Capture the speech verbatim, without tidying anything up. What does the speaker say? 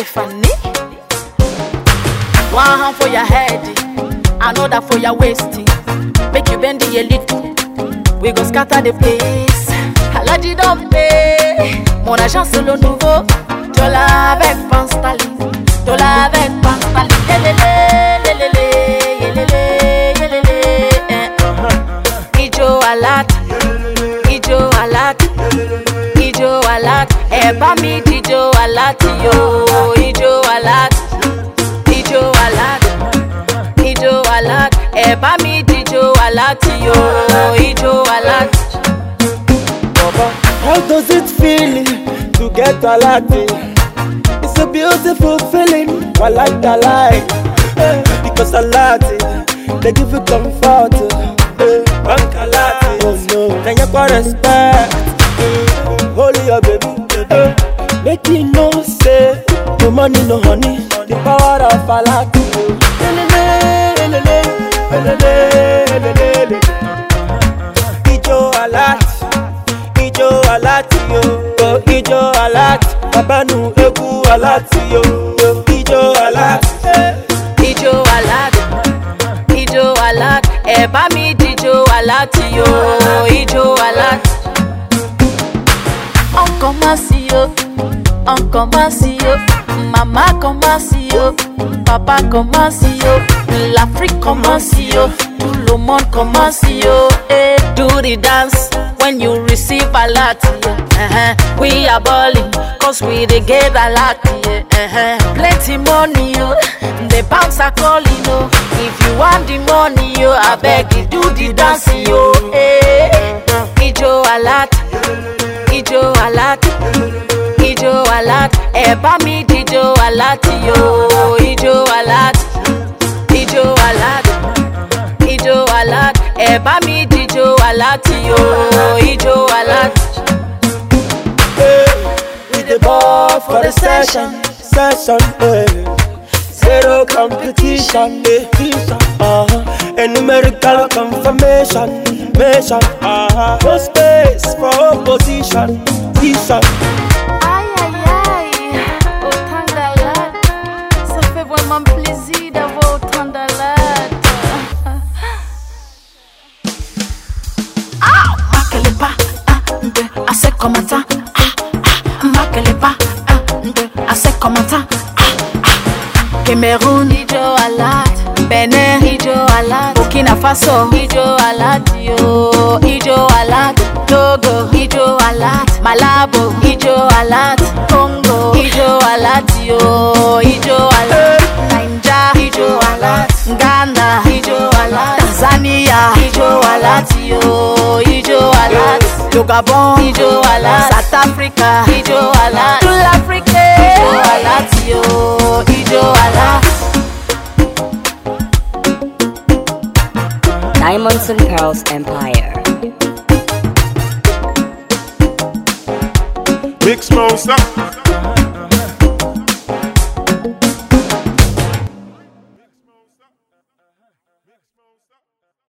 Tiffany. One hand for your head, another for your waist. Make you bend the little, we go scatter the place. Alaji don't pay, mon agent c'est le nouveau. Dollar avec Panstali, dollar avec Panstali. Yelele, yelele, yelele, yelele. Ijo alat, ijo alat, ijo alat. Eba mi dijo alat yo, ijo alat, ijo alat, ijo alat. Eba mi dijo alat yo, ijo alat. How does it feel to get a latte? It's a beautiful feeling, I like the life. Because a latte, they give you comfort. Bank a latte, oh no, then you got respect. Holy your baby, make you know say no money, no honey. The power of a latte. Ijo a latte. Ijo alati yo, oh ijo alati, babanu egu alati yo, oh ijo alati, ijo alati, ijo alati, eba mi dijo alati yo, ijo alati. On commence yo, on commence yo, maman commence yo, papa commence yo, l'Afrique commence yo, tout le monde commence yo. Eh, do the dance. When you receive a lot, yeah, uh-huh. We are balling, cause we they get a lot, yeah, uh-huh. Plenty money, yo, the banks are calling, yo. If you want the money, yo, I beg you, do the dance, yo, eh. Ijo a lot, ijo a lot, ijo a lot. Eba mi dijo a lot, yo, ijo a lot, ijo a lot, ijo a lot. Eba mi dijo a lot, yo, ijo a lot. Hey, we the ball for the session, session, hey. Zero competition, hey. Uh-huh. A numerical confirmation, mission, uh-huh. No space for opposition, position. Aïe aïe aïe, autant d'alade, ça fait vraiment plaisir d'avoir autant d'alade. Assez comme ça, marque pas, assez comme ça. Cameroun, ijo alat, Benin, ijo alat, Burkina Faso, ijo alat yo, ijo alat, Togo, ijo alat, Malabo, ijo alat, Congo, ijo alat yo, ijo alat, Nigeria, ijo alat, Ghana, ijo alat, Tanzania, ijo alat yo, ijo alat. Le Gabon, ijo alat, South Africa, ijo alat, tout l'Afrique, ijo alat yo, ijo alat. Diamonds and Pearls Empire. Big Smosa.